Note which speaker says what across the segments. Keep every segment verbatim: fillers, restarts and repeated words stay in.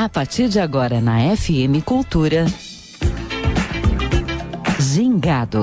Speaker 1: A partir de agora na F M Cultura, Gingado.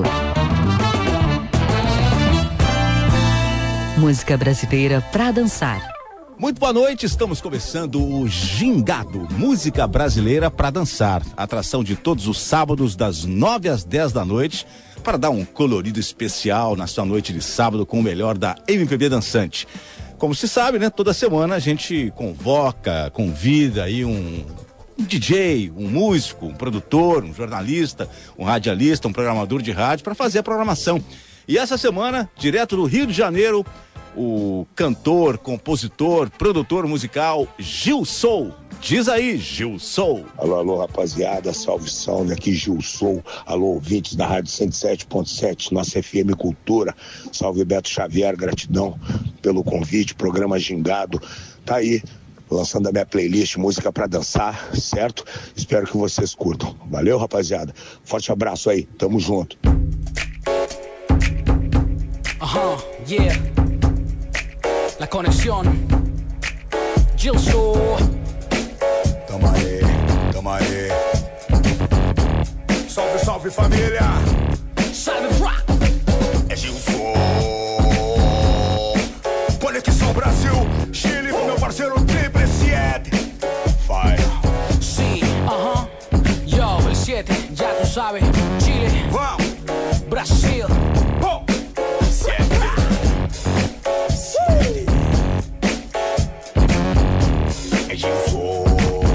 Speaker 1: Música brasileira pra dançar.
Speaker 2: Muito boa noite, estamos começando o Gingado, música brasileira pra dançar. Atração de todos os sábados das nove às dez da noite, para dar um colorido especial na sua noite de sábado com o melhor da M P B dançante. Como se sabe, né? Toda semana a gente convoca, convida aí um, um D J, um músico, um produtor, um jornalista, um radialista, um programador de rádio para fazer a programação. E essa semana, direto do Rio de Janeiro, o cantor, compositor, produtor musical Gil Soul. Diz aí, Gil Soul.
Speaker 3: Alô, alô, rapaziada, salve, salve, aqui Gil Soul. Alô, ouvintes da Rádio cento e sete ponto sete, nossa F M Cultura. Salve, Beto Xavier, gratidão pelo convite, programa Gingado. Tá aí, lançando a minha playlist Música pra Dançar, certo? Espero que vocês curtam. Valeu, rapaziada. Forte abraço aí, tamo junto.
Speaker 4: Aham, uh-huh, yeah. La conexión. Gil Soul.
Speaker 3: Tamo aí, tamo aí.
Speaker 5: Salve, salve família.
Speaker 4: Salve, rock.
Speaker 5: É Gil Soul. Conexão Brasil, Chile com meu parceiro Triple Siete.
Speaker 3: Vai.
Speaker 4: Sí, ajá. Uh-huh. Yo, el siete, ya tú sabes. Chile.
Speaker 5: Vamos.
Speaker 4: Brasil.
Speaker 5: Oh.
Speaker 3: É Gil Soul.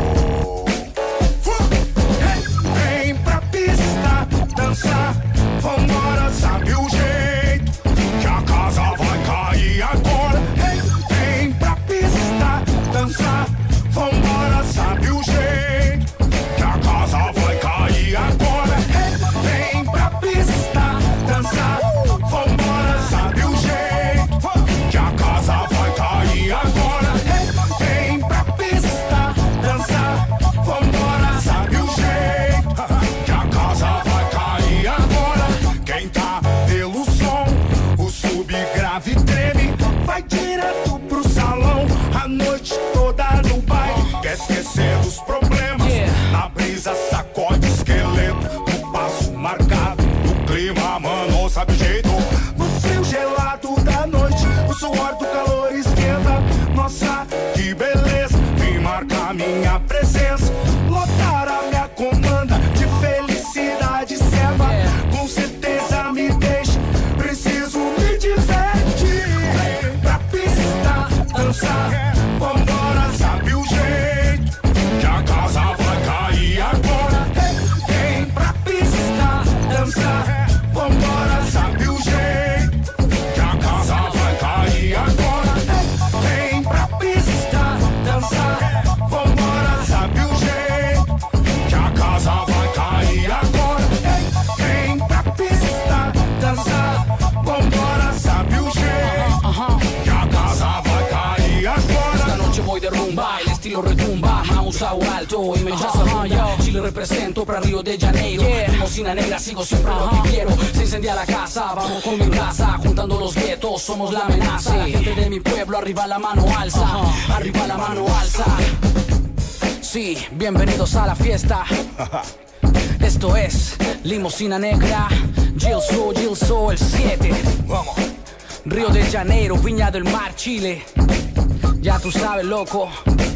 Speaker 5: Vem pra pista dançar, vambora, sabe o jeito, que a casa vai cair agora. Vem pra pista dançar, vambora, sabe o jeito, que a casa vai cair agora. Vem pra pista dançar, vambora, sabe o jeito, que a casa vai cair agora. Vem pra pista dançar, vambora, sabe o jeito, que a casa vai cair agora. Quem tá pelo som, o subgrave treme, vai direto pro salão, a noite toda no baile. Quer esquecer dos problemas,
Speaker 4: Yeah.
Speaker 5: na brisa sacode esqueleto, no passo marcado, no clima, mano, sabe o jeito. No frio gelado da noite, o suor do calor esquenta. Nossa, que beleza, vem marcar minha presença, lotar a minha comanda de felicidade serva. Com certeza me deixa, preciso me divertir. Vem pra pista dançar, vambora, sabe o jeito, que a casa vai cair agora. Vem pra pista dançar, vambora, sabe o jeito, que a casa vai cair agora. Vem pra pista dançar, vambora, sabe o jeito, que a casa vai cair agora. Vem pra pista dançar, vambora, sabe o jeito, que a casa vai cair agora.
Speaker 4: Esta noche voy de rumba, el estilo retumba, mouse ao alto y me llamo yo. Chile represento para Río de Janeiro, limosina negra, sigo siempre lo que quiero. Se incendia la casa, vamos con mi raza, juntando los guetos, somos la amenaza. La gente de mi pueblo, arriba la mano alza, arriba la mano alza. Sí, bienvenidos a la fiesta. Esto es Limosina Negra, Gil Soul, Gil Soul, el siete.
Speaker 5: Vamos.
Speaker 4: Río de Janeiro, Viña del Mar, Chile. Ya tú sabes, loco.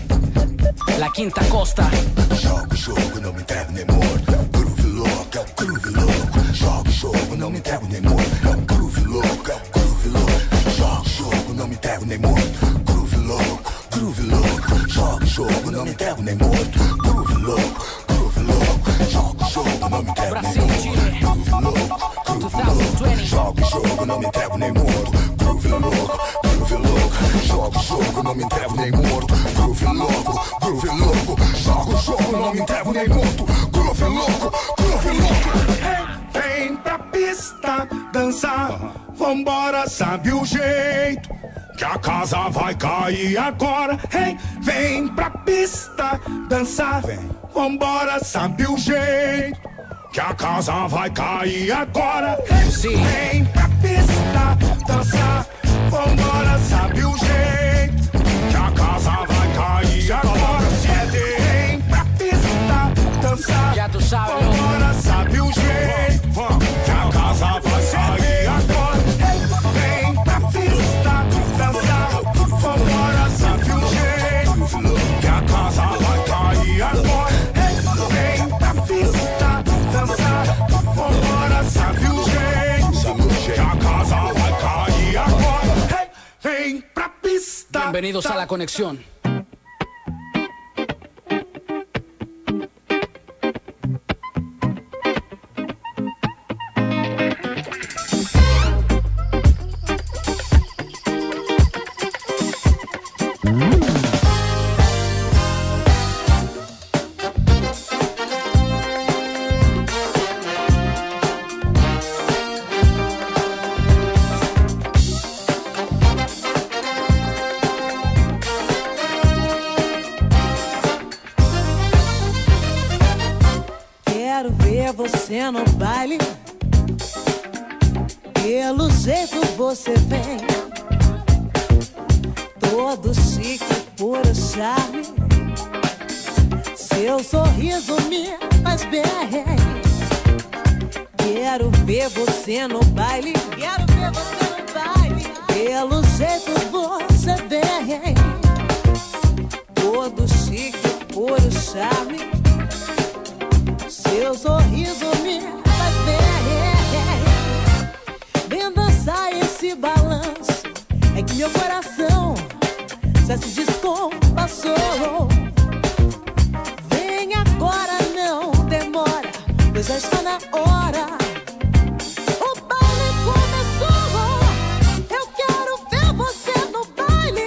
Speaker 4: La Quinta Costa.
Speaker 3: Jogo, jogo, não me entrego nem morto. Groove louco, é o groove louco. Jogo, jogo, não me entrego nem morto. É o groove louco, é o groove louco. Jogo, jogo, não me entrego nem morto. Groove louco, groove louco. Jogo, jogo, não me entrego nem morto. Groove louco, groove louco. Jogo, jogo, não me entrego nem morto. Groove louco, groove louco. Jogo, jogo, não me entrego nem morto. Groove louco, groove louco. Jogo, jogo, não me entrego nem morto. Groove louco, groove louco. Jogo, jogo, não me entrego nem morto. Groove louco, groove louco.
Speaker 5: Vem pra pista dançar, vambora, sabe o jeito, que a casa vai cair agora. Hey, vem pra pista dançar, vambora, sabe o jeito, que a casa vai cair agora. Hey,
Speaker 4: Sim.
Speaker 5: Vem pra pista dançar, vambora, sabe o jeito, que a casa vai cair agora. Siete, vem
Speaker 4: Bienvenidos a la conexión.
Speaker 6: Você no baile, pelo jeito você vem, todo chique, puro charme, seu sorriso me faz bem. Quero ver você no baile, quero ver você no baile, pelo jeito você vem, todo chique, puro charme, seu sorriso me faz bem. Vem dançar esse balanço, é que meu coração já se descompassou. Vem agora, não demora, pois já está na hora. O baile começou, eu quero ver você no baile.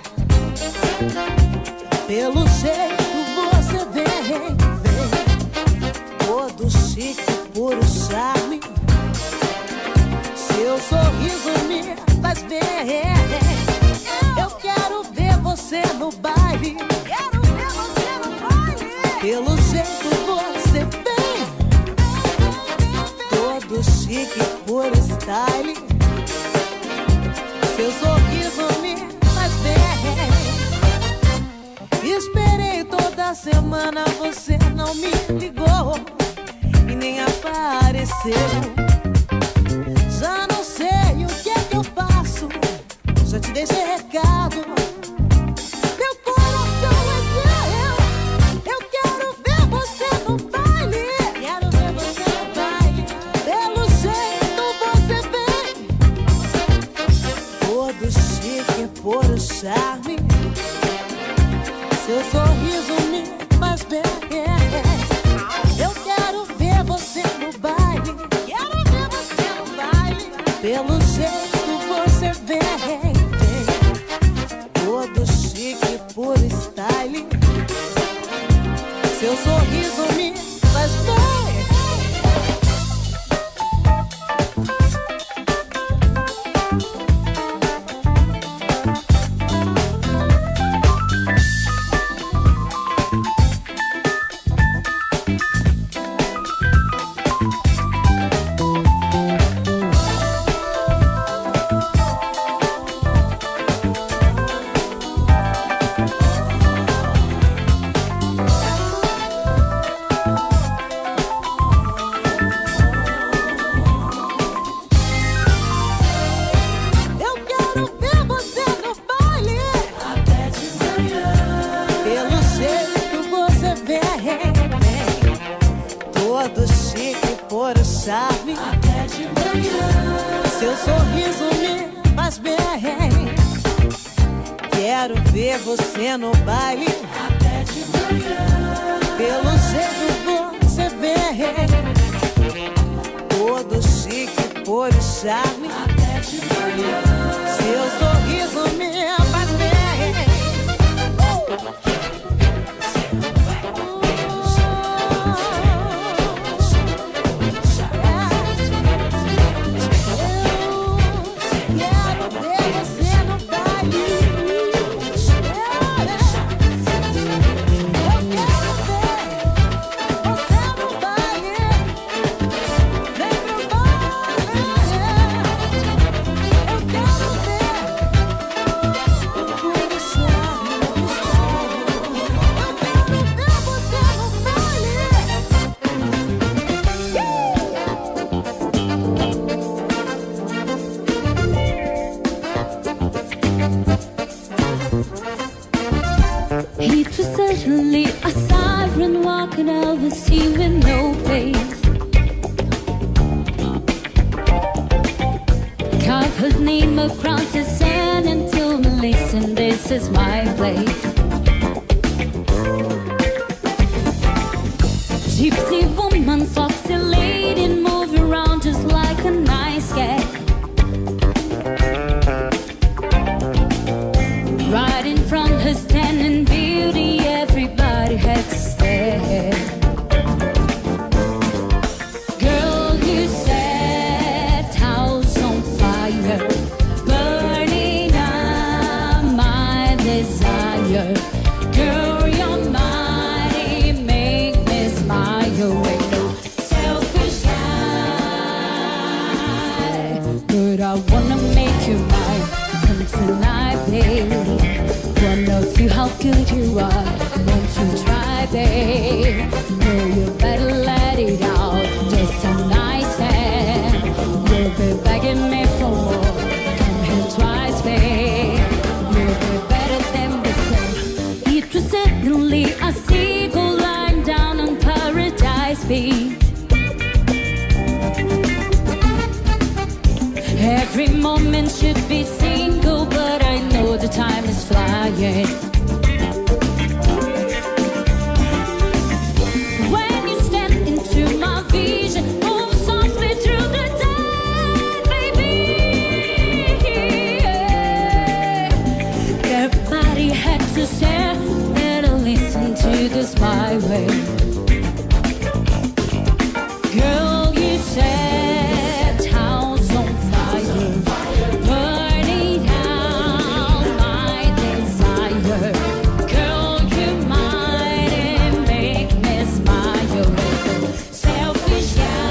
Speaker 6: Pelo jeito você vem, todo chique, puro charme, seu sorriso me faz bem. Eu quero ver você no baile, quero ver você no baile. Pelo jeito você vem, todo chique, puro style, seu sorriso me faz bem. Esperei toda semana, você não me ligou e nem apareceu. Já não sei o que é que eu faço, já te deixei recado. Meu coração é seu, eu quero ver você no baile. Quero ver você no baile, pelo jeito você vem, todo chique, puro charme, seu sorriso me faz bem. Eu quero ver você no baile, quero ver você no baile, pelo jeito você vem, todo chique, puro style, seu sorriso me faz bem. Você no baile, até de manhã. Pelo jeito você vem, todo chique, puro charme, até de manhã. Seu sorriso me faz bem.
Speaker 7: Carve his name across the sand and tell me listen. this is my place. Gypsy woman, foxy lady, move around just like a nice cat. Right in front her standing beauty, everybody had to stare. Girl, you set house on fire, burning up my desire. Girl, you're mighty, make me smile with no selfish guy. But I wanna make you mine, come tonight, baby. Wanna feel how good you are, want to try, babe. Girl, you better let it out, just some nice and you'll be begging me for more. Come here twice, babe. You'll be better than before. It was suddenly a seagull lying down on Paradise Beach. Every moment should be single, but I know the time is flying. When you step into my vision, move softly through the dark, baby. Everybody had to say, better listen to this my way. Girl, you set house on fire, burning out my desire. Girl, you might make me smile. Selfish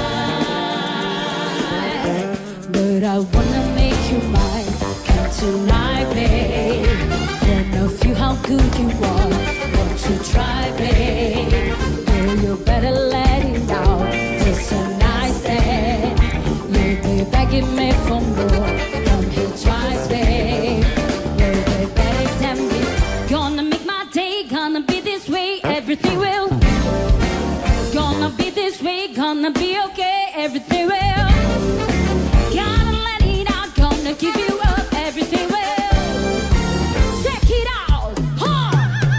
Speaker 7: guy, but I wanna make you mine. Come tonight, babe. Wanna feel how good you are. Want to try, babe. Girl, you better let it out. Just a nice day. You'll be begging me for more. Come here twice, babe. You'll be better than me. Gonna make my day, gonna be this way. Everything will. Gonna be this way, gonna be okay. Everything will. Gotta let it out, gonna give you up. Everything will. Check it out, huh?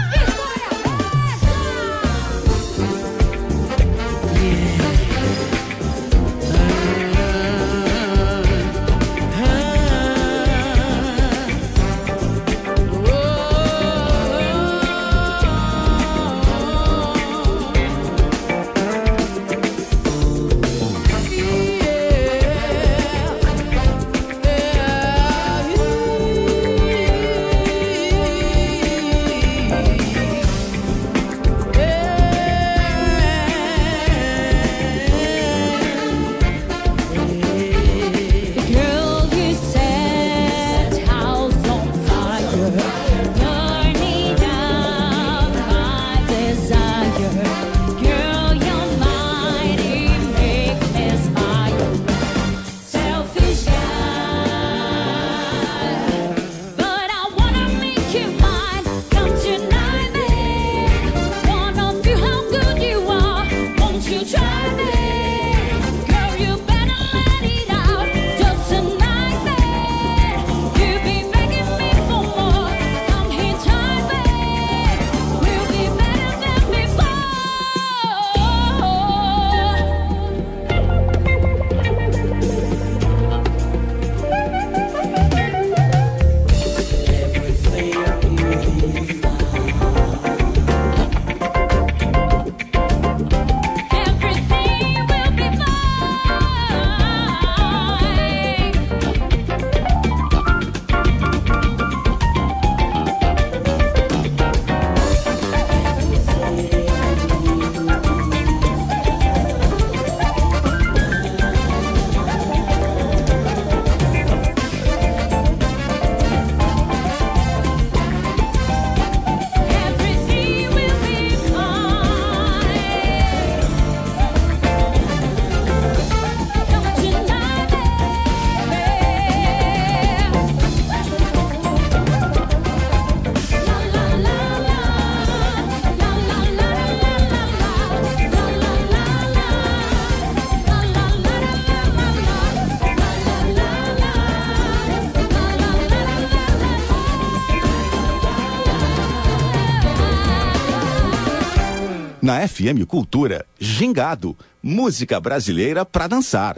Speaker 2: Na F M Cultura, Gingado, música brasileira pra dançar.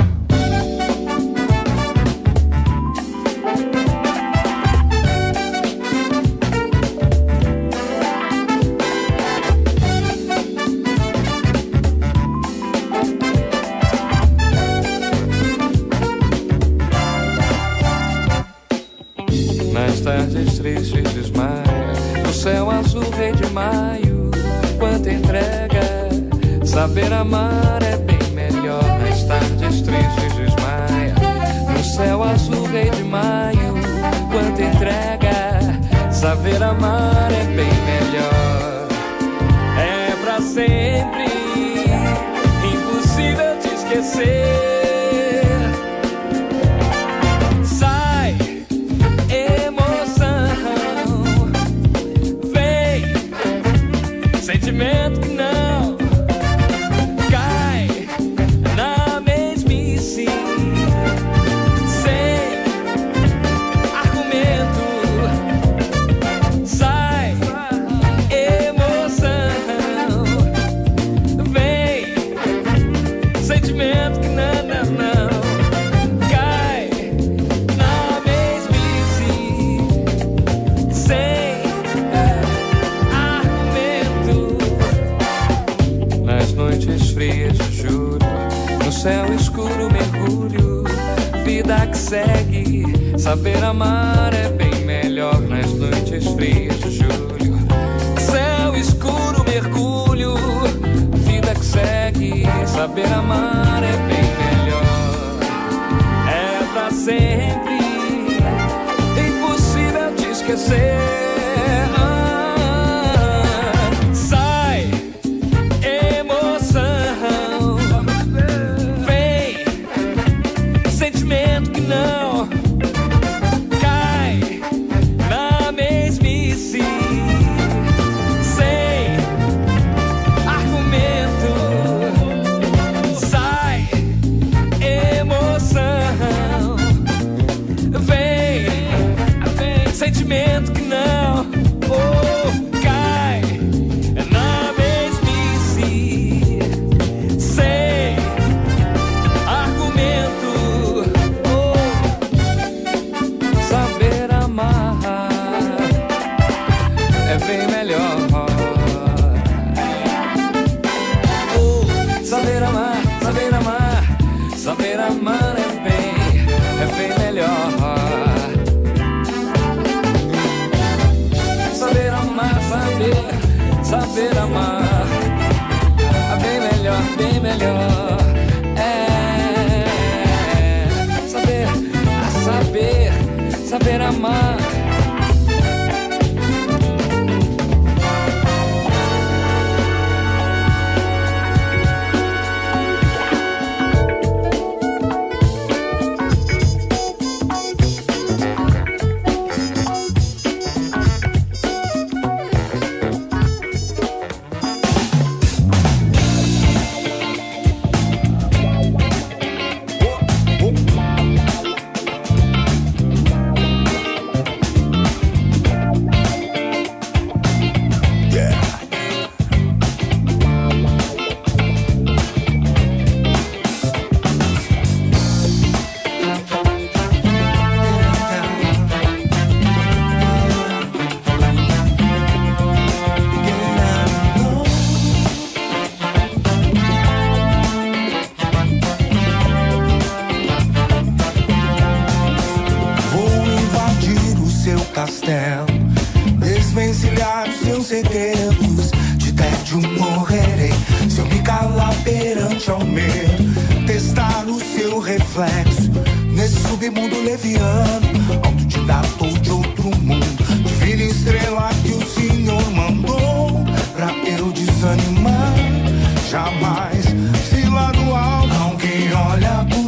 Speaker 8: Nas tardes tristes desmaia, no céu azul rei de maio, quanta entrega, saber amar é bem melhor. Nas tardes tristes desmaia, no céu azul rei de maio, quanta entrega, saber amar é bem melhor. É pra sempre, impossível te esquecer. Sentimento que não cai na mesmice, sem argumento, sai emoção, vem sentimento que não, não, não cai na mesmice, sem noites frias de julho, no céu escuro mergulho, vida que segue, saber amar é bem melhor. Nas noites frias de julho, céu escuro mergulho, vida que segue, saber amar é bem melhor. É pra sempre, impossível te esquecer. Não cai na mesmice, sem argumento, sai emoção, vem, vem sentimento que não oh, cai na mesmice, sem argumento. É bem melhor. Oh, saber amar, saber amar, saber amar é bem, é bem melhor. Saber amar, saber, saber amar, é bem melhor, bem melhor. É saber, saber, saber amar.
Speaker 3: Castelo, desvencilhar os seus segredos, de tédio morrerei. Se eu me calar perante ao medo, testar o seu reflexo nesse submundo leviano, autodidata ou de outro mundo, divina estrela que o Senhor mandou pra eu desanimar. Jamais se lá no alto alguém olha por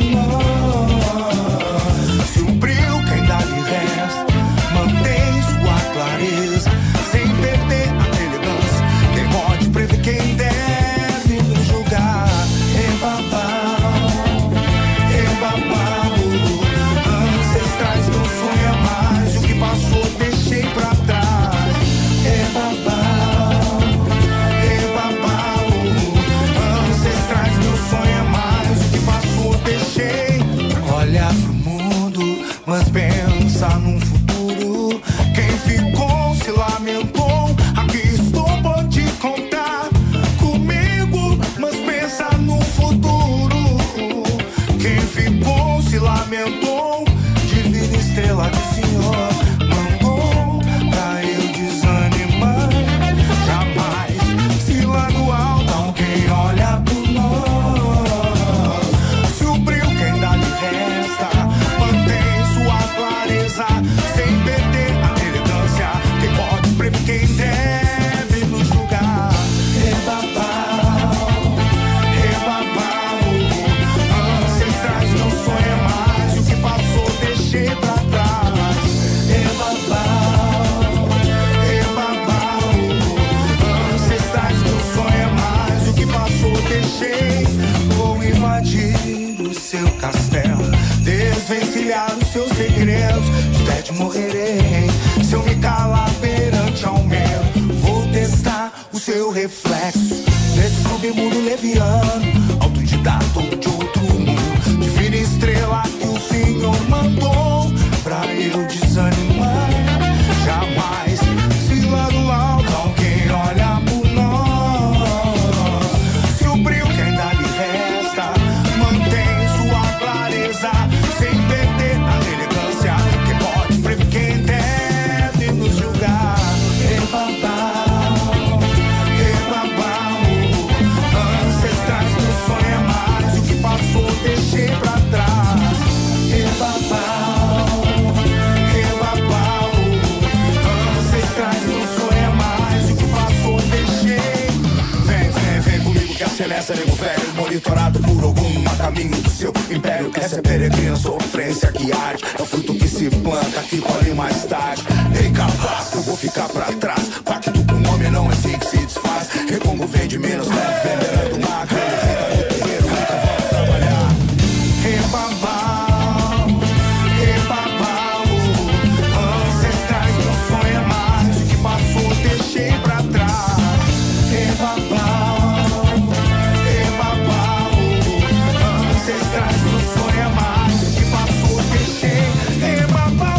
Speaker 3: nós, se o brilho que ainda lhe resta mantém sua clareza, sem perder a elegância. Quem pode prever quem deve nos julgar? Embabau, embabau, ancestrais não sonha mais. O que passou deixei pra trás.
Speaker 5: lamentou. Aqui estou por te contar comigo, mas pensa no futuro. Quem ficou se lamentou. Divina estrela que o Senhor mandou pra eu desanimar. Jamais se lá no alto alguém olha por nós. Se o brilho que ainda lhe resta mantém sua clareza sem perder a elegância. Quem pode prever quem deve nos julgar. Rebabau, rebabau, ancestrais não sonha mais. O que passou deixei pra trás. Rebabau, rebabau, ancestrais não sonha mais. O que passou deixei. Vou invadir o seu castelo, desvencilhar os seus segredos. De tédio morrerei se eu me calar perante ao medo. Vou testar o seu reflexo nesse submundo leviano, autodidata ou de outro mundo. Divina estrela que o Senhor mandou pra eu desanimar. Jamais se lá do alto alguém olha por nós. Se o brilho que ainda lhe resta mantém sua clareza sem perder a elegância. Quem pode prever quem deve nos julgar. Rebabau, rebabau, ancestrais não sonha mais. O que passou deixei pra trás. Rebabau, rebabau, ancestrais não sonha mais. O que passou deixei. Vem, vem, vem comigo que a celeste é nego velho, monitorado por algum a caminho do seu império. Essa é peregrina sofrência que arde, é o fruto que se planta, que colhe mais tarde. Ei, capaz que eu vou ficar pra trás. Pacto com o homem não é assim que se desfaz. Recongo vem de menos, leve, venerando magro. Ele fica no terreiro, nunca vamos trabalhar. Rebabau, rebabau, ancestrais não sonha mais. O que passou deixei pra trás. Rebabau, rebabau, ancestrais não sonha mais. O que passou deixei. Rebabau,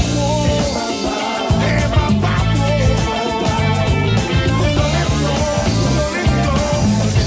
Speaker 5: rebabau, rebabau,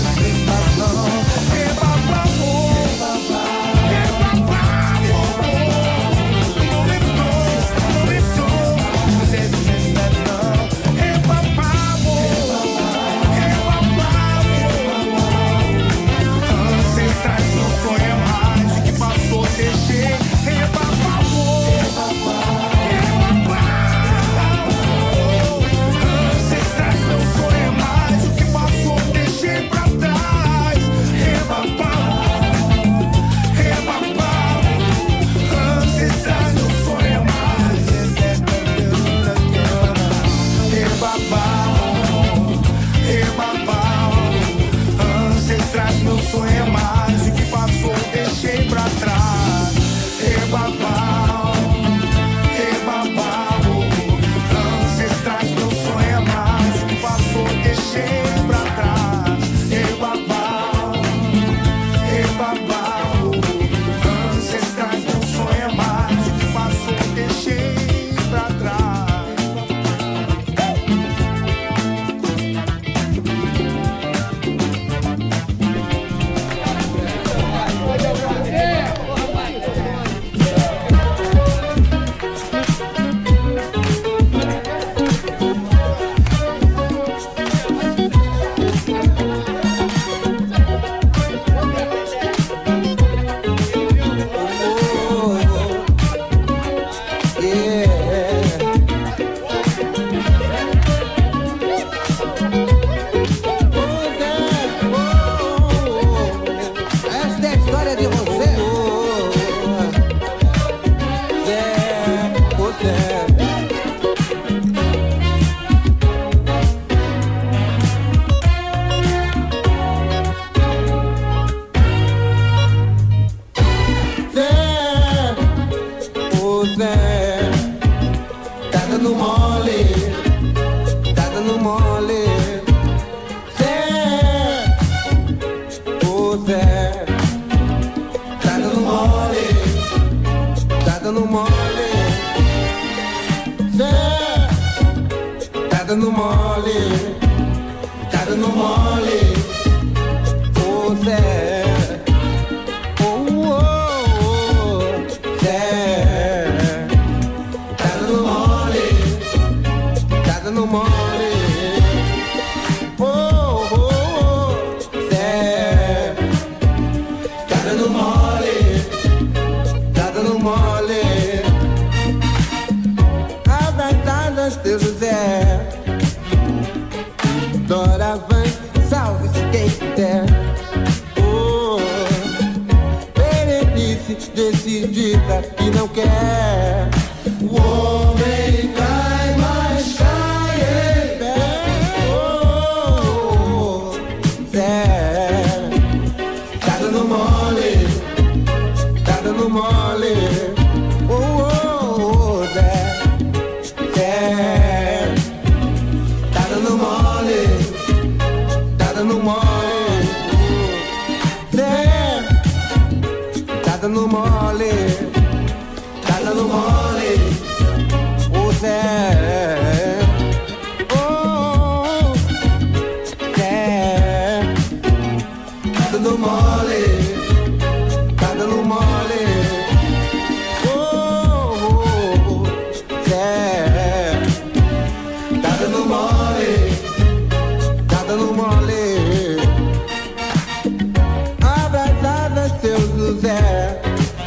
Speaker 9: dando mole, tá dando mole, ô Zé. Oh, oh, oh, Zé. Tá dando mole, tá dando mole. Oh, oh, oh, Zé. Tá dando mole, tá dando mole. Abraçadas teu José. Doravante, salve-se quem puder. Oh, Berenice decidida que não quer. O homem cai, mas cai em pé. Oh, Zé. Tá dando mole, tá dando mole. Oh, oh, oh, Zé. Zé. Tá dando mole, tá dando mole. Zé. Tá dando mole, tá dando mole. Oh, Zé. Oh, Zé. Tá dando mole, tá dando mole. Oh, oh, Zé. Tá dando mole, tá dando mole. Abraçada seu José.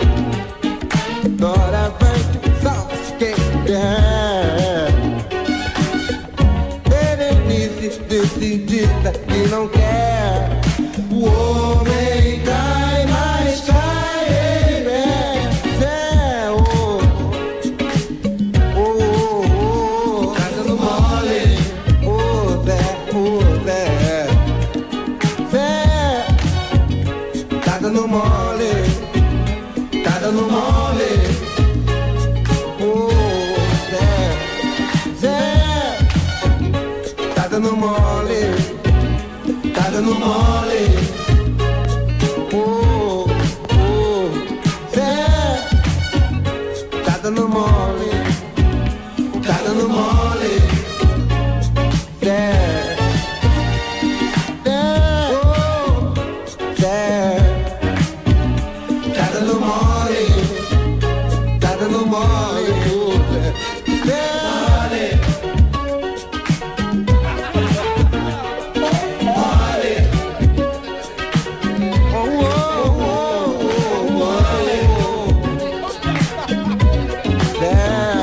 Speaker 9: Doravante, salve-se quem quer. Berenice decidida que não quer. O homem cai, mas cai em pé. Zé, oh, oh, oh, oh. Tá dando mole. Oh, Zé, oh, Zé. Zé. Tá dando mole, tá dando mole. Oh, Zé, Zé. Tá dando mole, tá dando mole. Oh, oh, Zé. Tá dando mole, tá dando mole. Zé. Zé, oh, Zé. Tá dando mole, tá dando mole, oh, Zé. Zé. Oh, oh, oh, oh, oh. Zé.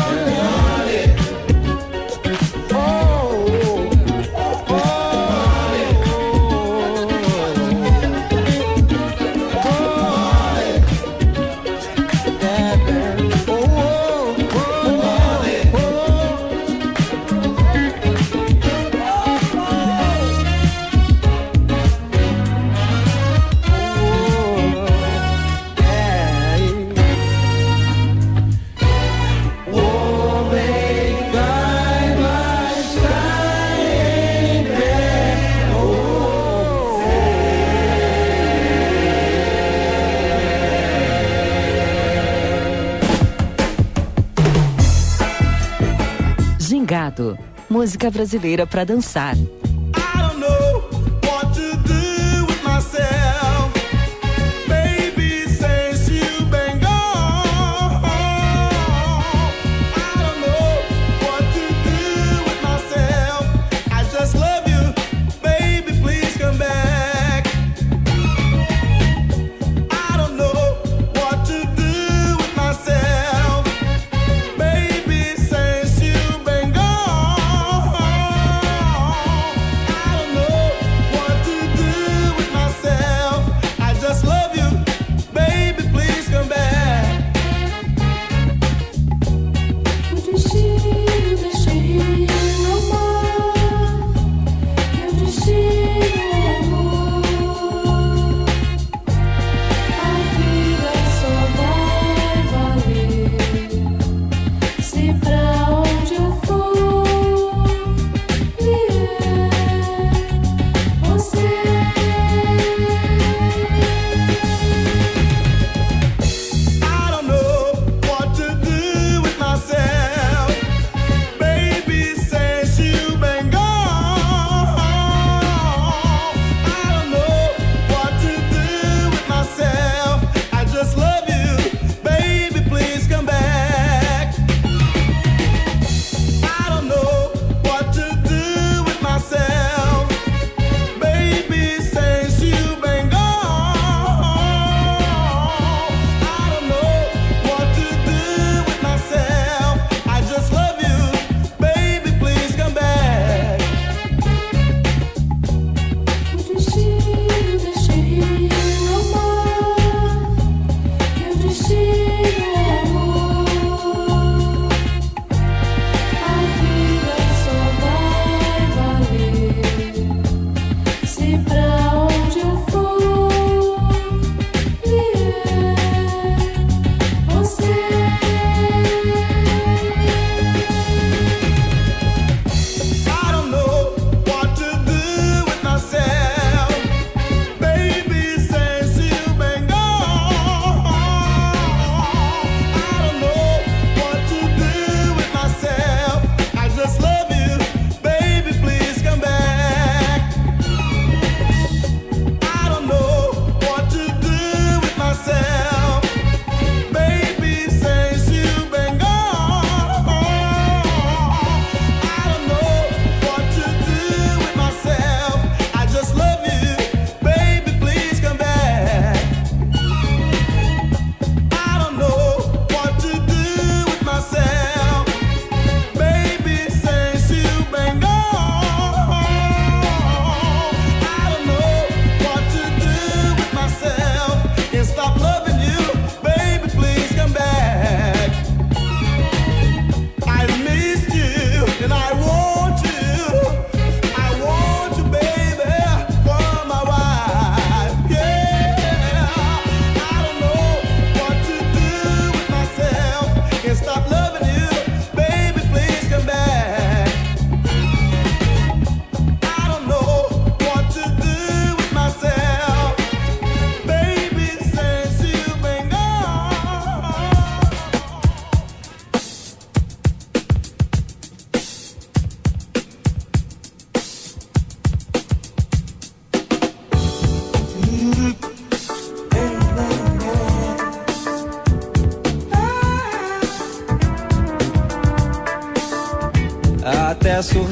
Speaker 1: Gingado, música brasileira para dançar.
Speaker 9: Baby, since you've been gone,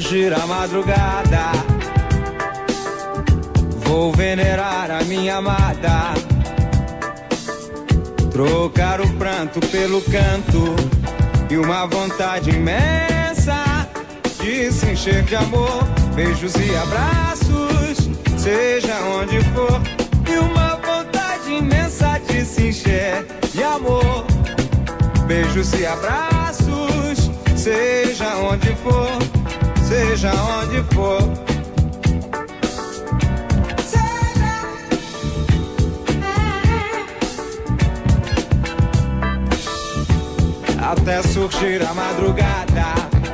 Speaker 10: surgir a madrugada, vou venerar a minha amada, trocar o pranto pelo canto e uma vontade imensa de se encher de amor, beijos e abraços, seja onde for, e uma vontade imensa de se encher de amor, beijos e abraços, seja onde for, seja onde for. Até surgir a madrugada,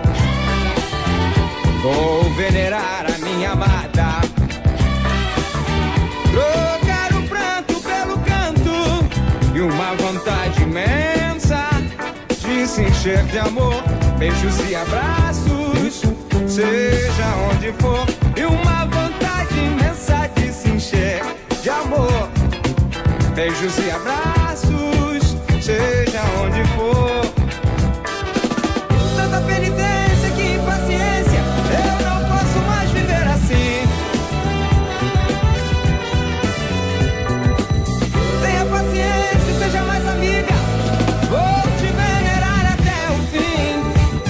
Speaker 10: vou venerar a minha amada, trocar o pranto pelo canto e uma vontade imensa de se encher de amor, beijos e abraços, seja onde for, e uma vontade imensa de se encher de amor, beijos e abraços, seja onde for. Tanta penitência, que impaciência, eu não posso mais viver assim. Tenha paciência, seja mais amiga, vou te venerar até o fim.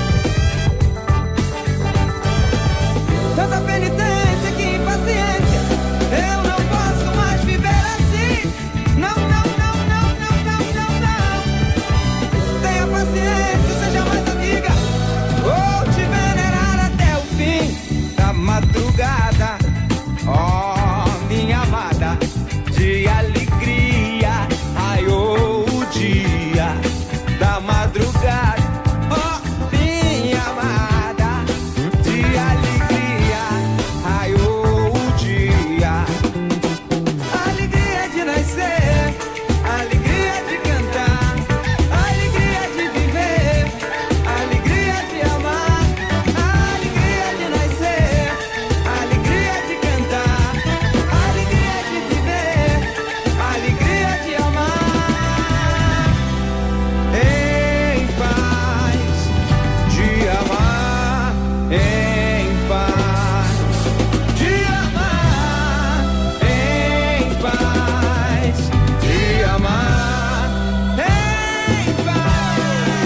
Speaker 10: Tanta penitência, que impaciência, eu não posso mais viver assim. Não, não, não, não, não, não, não, não. Tenha paciência, seja mais amiga, vou te venerar até o fim da madrugada. Oh, minha amada, de alegria raiou o dia da madrugada. Oh, minha amada, de alegria raiou o dia. Alegria de nascer, alegria de cantar, alegria de viver, alegria de amar, alegria de nascer, alegria de cantar, alegria de viver, alegria de amar. Em paz, de amar, em paz, de amar, em paz, de amar, em paz.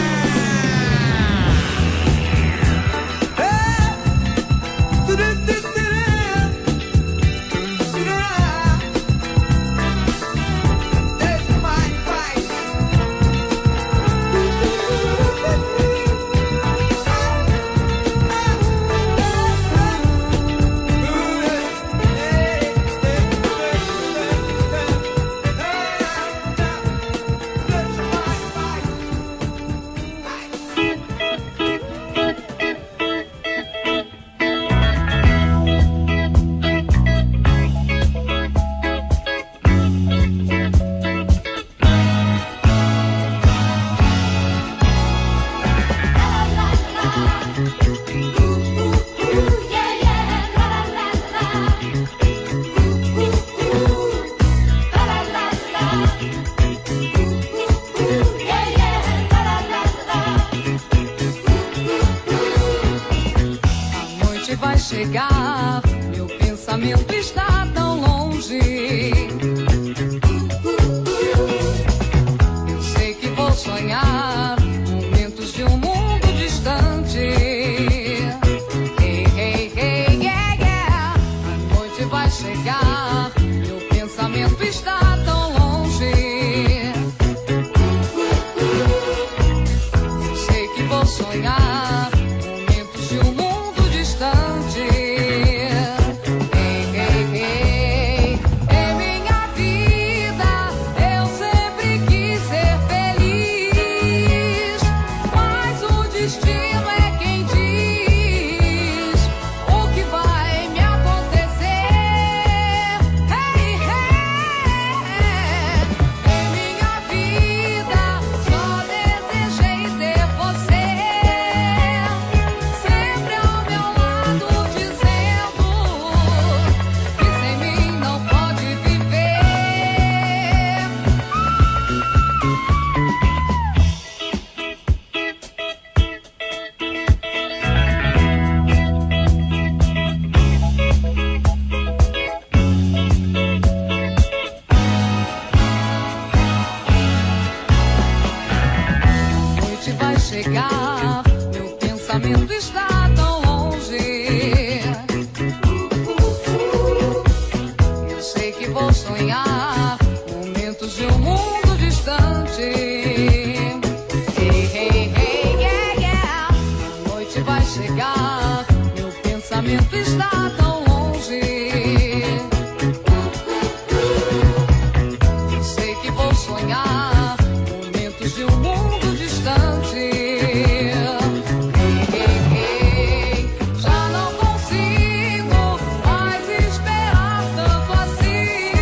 Speaker 11: A noite vai chegar, meu pensamento está tão longe. Eu sei que vou sonhar momentos de um mundo distante. Hey, hey, hey, yeah, yeah. A noite vai chegar, meu pensamento está tão longe. Eu sei que vou sonhar momentos de um mundo distante. Hey, hey, hey. Em minha vida eu sempre quis ser feliz, mas o destino é quem diz o que vai me acontecer. pensamento está tão longe. Sei que vou sonhar momentos de um mundo distante. Ei, ei, ei, já não consigo mais esperar tanto assim.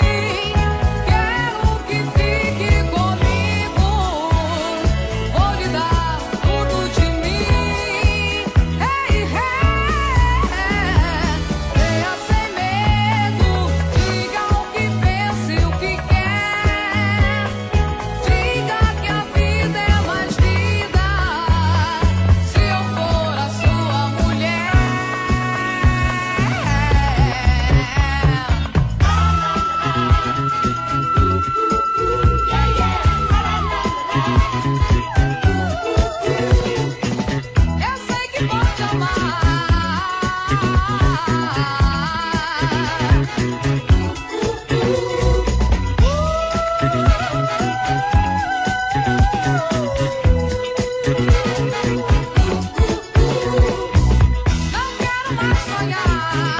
Speaker 11: Quero que fique comigo. Vou lhe dar tudo de mim. Ei, ei, venha sem medo. Diga o que pensa e o que quer. Diga que a vida é mais vida se eu for a sua mulher. Eu sei que pode amar. Não quero mais sonhar.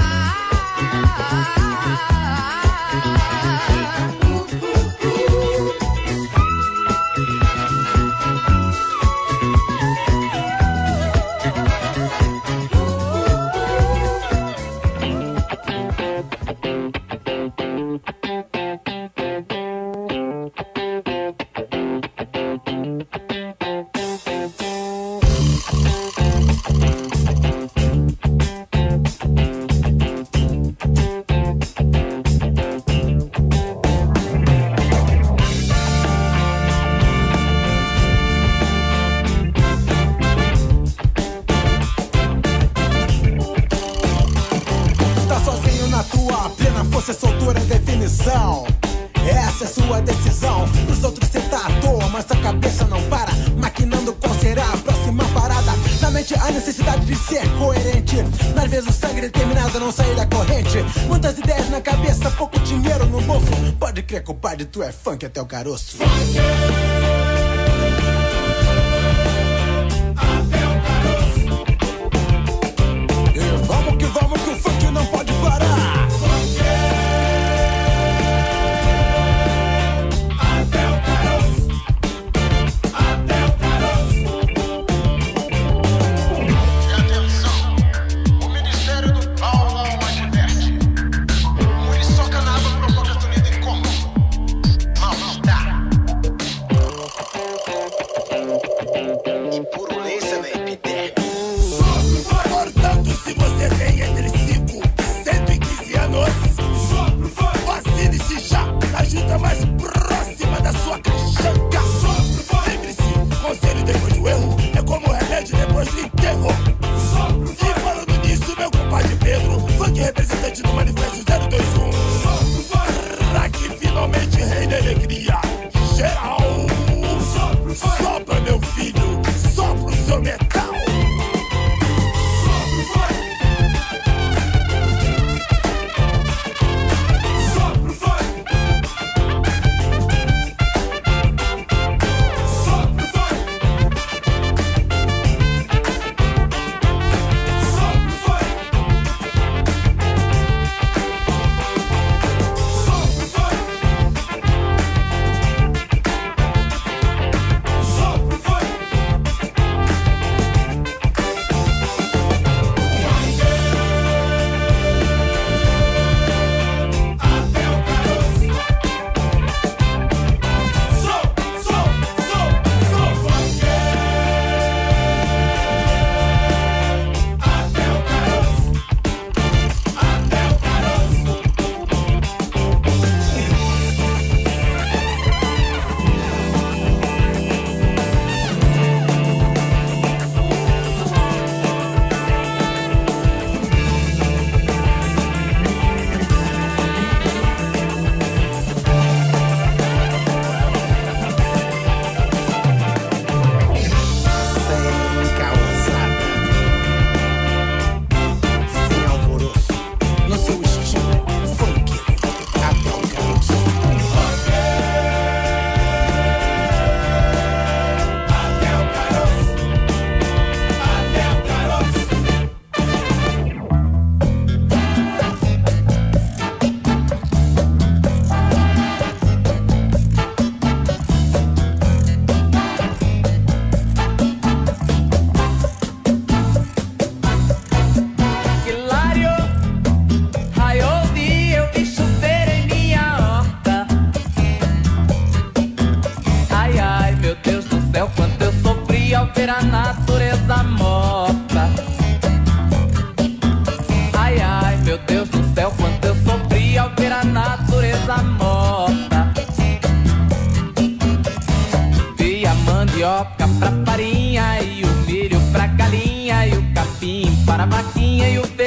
Speaker 9: Tá sozinho na tua plena força, soltura, definição. Essa é sua decisão. Os outros cê tá à toa, mas a cabeça não para, maquinando qual será a próxima parada. Na mente a necessidade de ser coerente, mas vezes o sangue determinado a não sair da corrente. Muitas ideias na cabeça, pouco dinheiro no bolso. Pode crer, compadre, tu é funk até o caroço. E vamos que vamos que o funk não pode parar.
Speaker 5: Até o caroço, até o caroço.
Speaker 3: E atenção, o Ministério do Pau não adverte. Muriçoca na água provoca tonida incômodo. Mal está.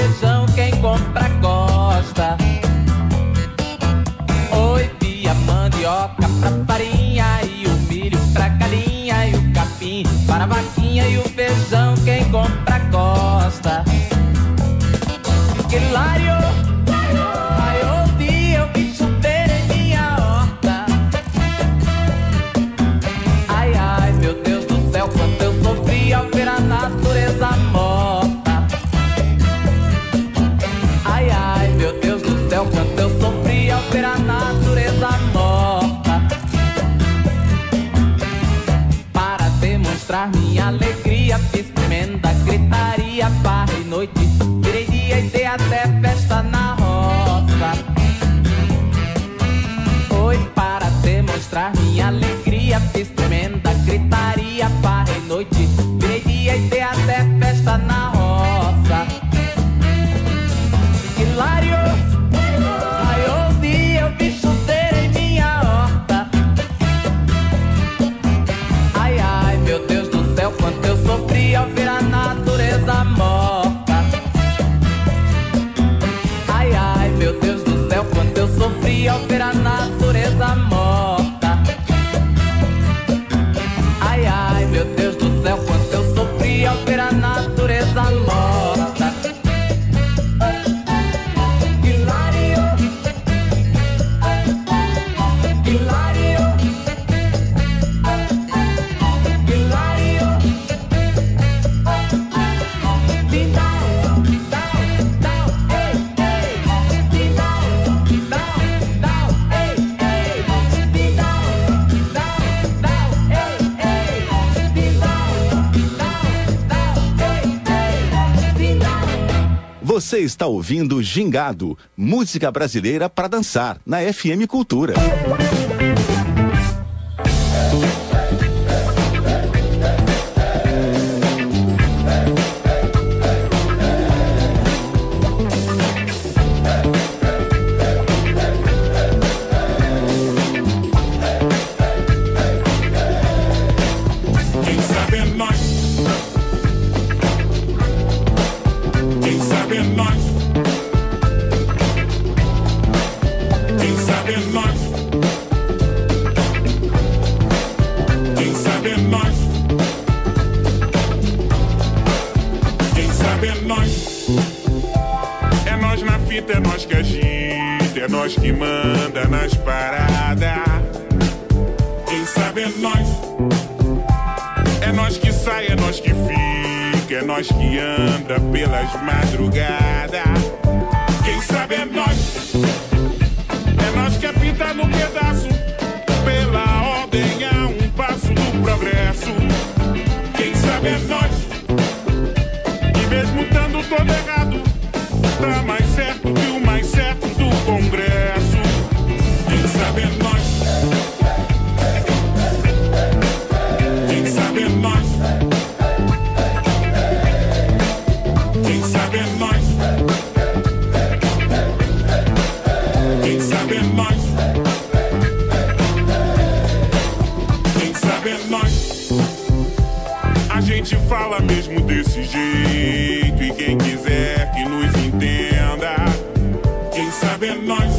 Speaker 12: feijão quem compra gosta. Oi, pia, mandioca pra farinha, e o milho pra galinha, e o capim para a vaquinha, e o feijão quem compra gosta. Que hilário! Ai, ontem eu vi chover em minha horta. Ai, ai, meu Deus do céu, quanto eu sofri ao ver a natureza morta. Ai, ai, meu Deus do céu, quanto eu sofri ao ver a natureza morta. Para demonstrar minha alegria, fiz tremenda gritaria, barra e noite, virei dia e dei até festa na roça. Foi para demonstrar minha alegria, fiz tremenda gritaria, barra e noite, virei dia e dei até festa na roça. Hilário! Ai, ouvi eu vi chover em minha horta. Ai, ai, meu Deus do céu, quanto eu sofri ao ver a natureza morta. Ai, ai, meu Deus do céu, quanto eu sofri ao ver a natureza morta. Ai, ai, meu Deus do céu, quanto eu sofri ao ver a natureza morta. Hilário, hilário, hilário.
Speaker 2: Você está ouvindo Gingado, música brasileira para dançar, na F M Cultura.
Speaker 5: Quem sabe é nós. Quem sabe é nós. Quem sabe é nós. Quem sabe é nós. Quem sabe é nós. É nós na fita, é nós que agita, é nós que manda nas paradas. Quem sabe é nós. É nós que sai, é nós que fica, é nós que anda pelas madrugadas. Quem sabe é nós. É nós que apita no pedaço, pela ordem a um passo do progresso. Quem sabe é nós. E mesmo estando todo errado, tá mais certo que o mais certo do Congresso. Quem sabe é nós. Quem sabe é nós. Quem sabe é nós. Quem sabe é nós. Quem sabe é nós. A gente fala mesmo desse jeito, e quem quiser que nos entenda. Quem sabe é nós.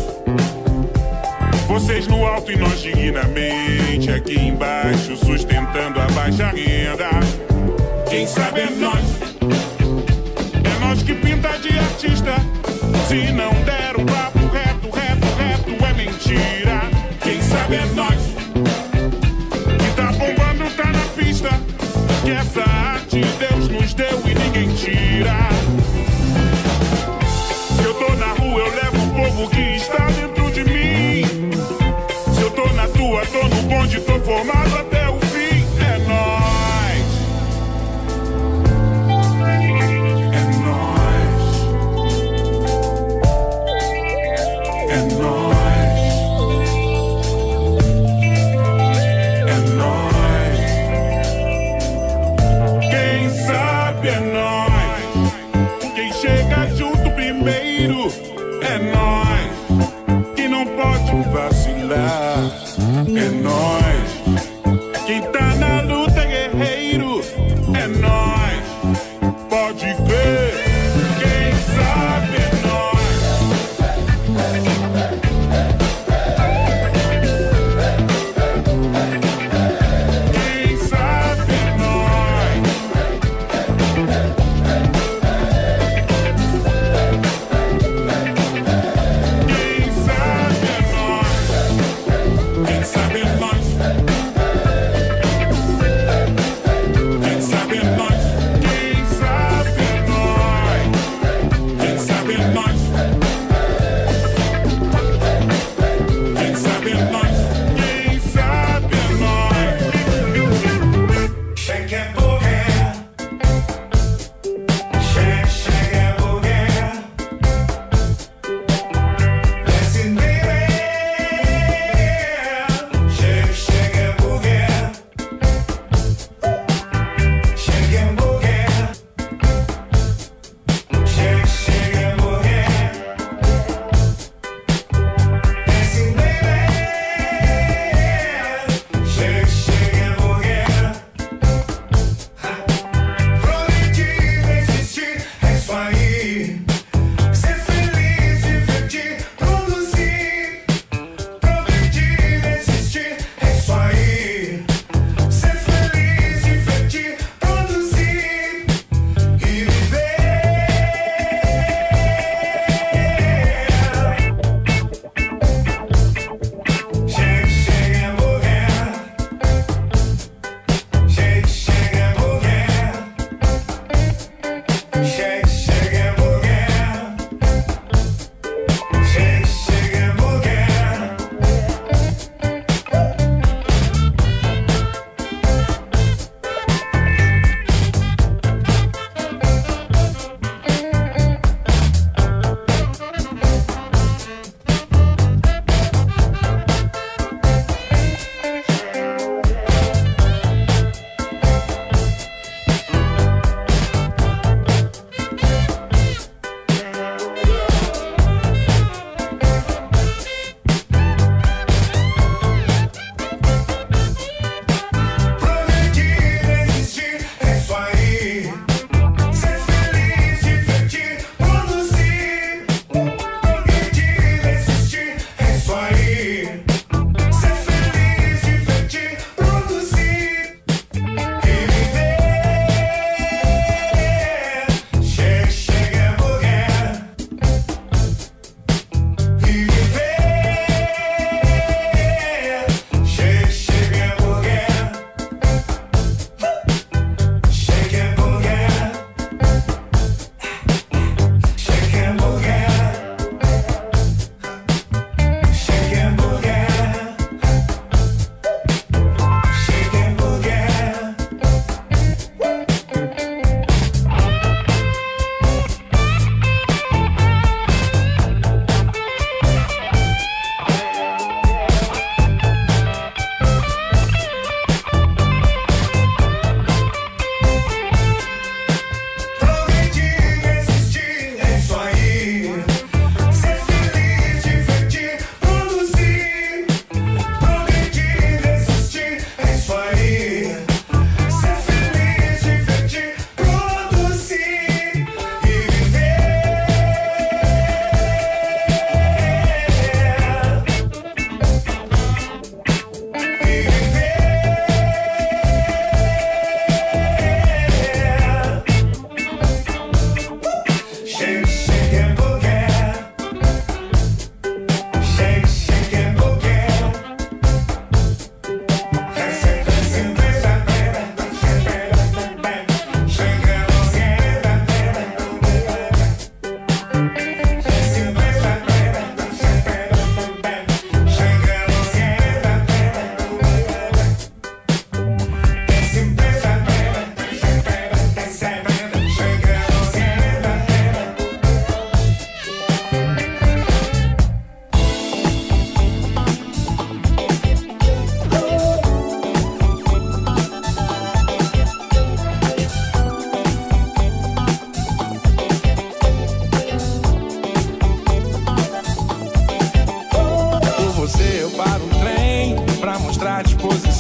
Speaker 5: Vocês no alto e nós dignamente aqui embaixo, sustentando a baixa renda. Quem sabe é nós. É nós que pinta de artista. Se não der um papo reto, reto, reto, é mentira. Quem sabe é nós. Que tá bombando, tá na pista. Que essa arte Deus nos deu e ninguém tira. Se eu tô na rua, eu levo o povo que está dentro de mim. Se eu tô na tua, tô no bonde, tô formado até o fim. É nóis. É nóis.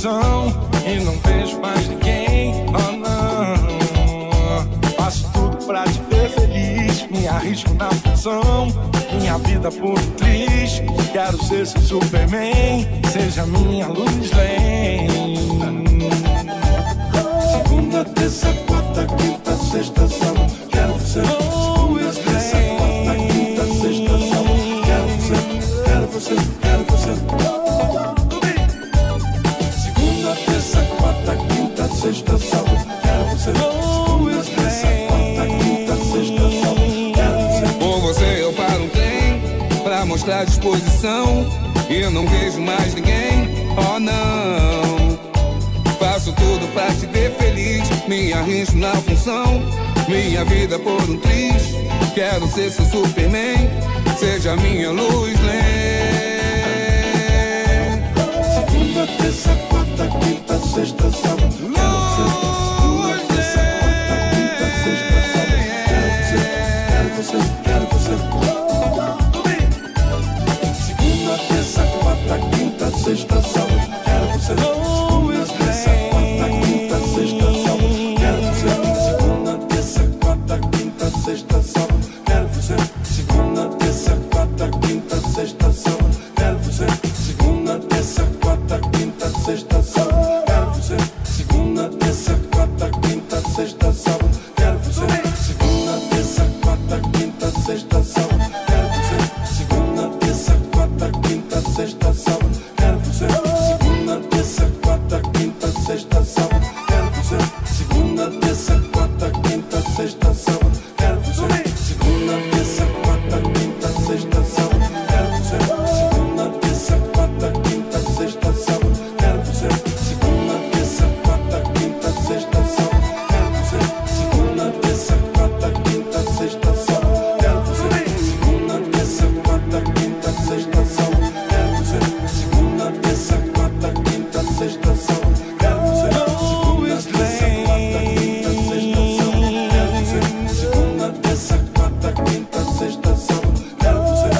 Speaker 5: disposição e não vejo mais ninguém, oh não. Faço tudo pra te ver feliz, me arrisco na função, minha vida por um triz. Quero ser seu Superman, seja minha luz lane. Segunda, terça, quarta, quinta, sexta, sábado, quero você. Segunda, terça, quarta, quinta, sexta, sábado, quero você, quero você, quero você. Segunda, terça, quarta, quinta, sexta, sábado, quero você. Segunda, terça, quarta, quinta, sexta, sábado, quero você.
Speaker 8: Com você eu paro um trem pra mostrar disposição e não vejo mais ninguém, oh não. Faço tudo pra te ver feliz, me arrisco na função, minha vida por um triz. Quero ser seu Superman, seja minha luz lane.
Speaker 5: Segunda, terça, quarta, quinta, sexta, sábado, quero você. Segunda, terça, quarta, quinta, sexta, sábado, quero você, quero você, quero você. Segunda, terça, quarta, quinta, sexta, sábado, quero você. Segunda, terça, quarta, quinta, sexta, sábado, quero você. Segunda, terça, quarta, quinta, sexta, sábado, quero você. Segunda, terça, quarta, quinta, sexta, sábado, quero você. Segunda, terça, quarta, quinta, sexta, sábado, quero você. Segunda, terça, quarta, quinta, sexta, sábado, quero você. Segunda, terça, quarta, quinta, sexta, sábado, quero você. Segunda, terça, quarta, quinta, sexta, sábado, quero você. Segunda, terça, quarta, quinta, sexta, sábado, quero você. Segunda, terça, quarta, quinta, sexta, sábado, quero você. Segunda, terça, quarta, quinta, sexta, sábado, quero você. Segunda, terça, quarta, quinta, sexta, sábado, quero você. Segunda, terça, quarta, quinta, sexta, sábado, quero você. Segunda, terça, quarta, quinta, sexta, sábado, quero você. Segunda, terça, quarta, quinta, sexta, sábado, quero você. Segunda, terça, quarta, quinta, sexta, sábado, quero você. Segunda, terça, quarta, quinta, sexta, sábado, quero você.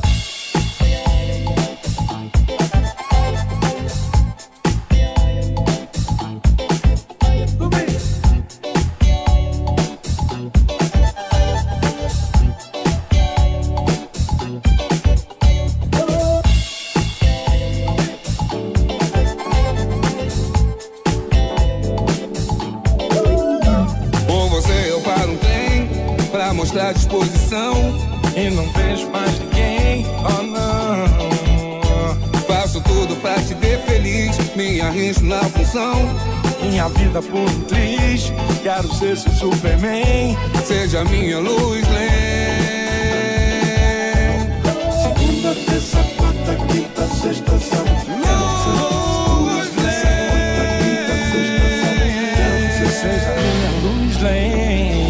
Speaker 8: Com você eu paro um trem pra mostrar disposição
Speaker 5: E não vejo mais ninguém, oh não.
Speaker 8: Faço tudo pra te ver feliz, me arrisco na função,
Speaker 5: Minha vida por um triz, quero ser seu Superman.
Speaker 8: seja minha luz lane.
Speaker 5: Segunda, terça, quarta, quinta, sexta, sábado, quero você. Segunda, terça, quarta, quinta, sexta, sábado, quero você. Seja minha luz lane.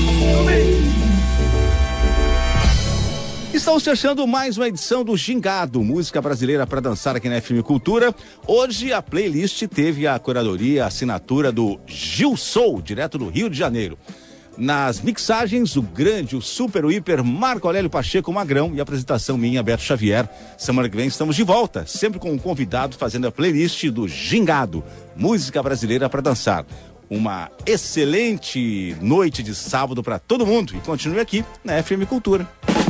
Speaker 2: Estamos fechando mais uma edição do Gingado, música brasileira para dançar aqui na F M Cultura. Hoje a playlist teve a curadoria, a assinatura do Gil Soul, direto do Rio de Janeiro. Nas mixagens, o grande, o super, o hiper Marco Aurélio Pacheco Magrão e a apresentação minha, Beto Xavier. Semana que vem estamos de volta, sempre com um convidado fazendo a playlist do Gingado, música brasileira para dançar. Uma excelente noite de sábado para todo mundo e continue aqui na F M Cultura.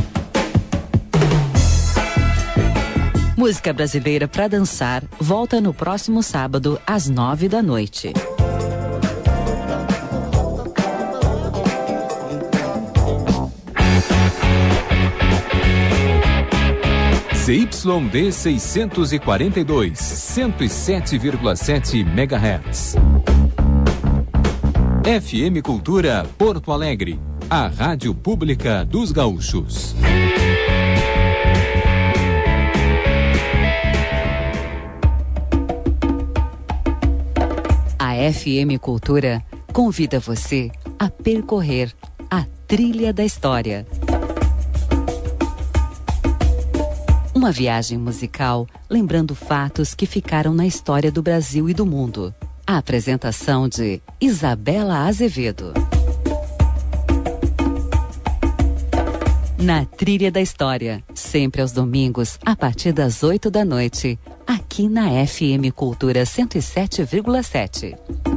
Speaker 1: Música brasileira para dançar volta no próximo sábado às nove da noite.
Speaker 13: Z Y D seiscentos e quarenta e dois, cento e sete vírgula sete megahertz. F M Cultura Porto Alegre, a rádio pública dos gaúchos.
Speaker 1: A F M Cultura convida você a percorrer a trilha da história. Uma viagem musical lembrando fatos que ficaram na história do Brasil e do mundo. A apresentação de Isabela Azevedo. Na Trilha da História, sempre aos domingos, a partir das oito da noite, aqui na F M Cultura cento e sete vírgula sete.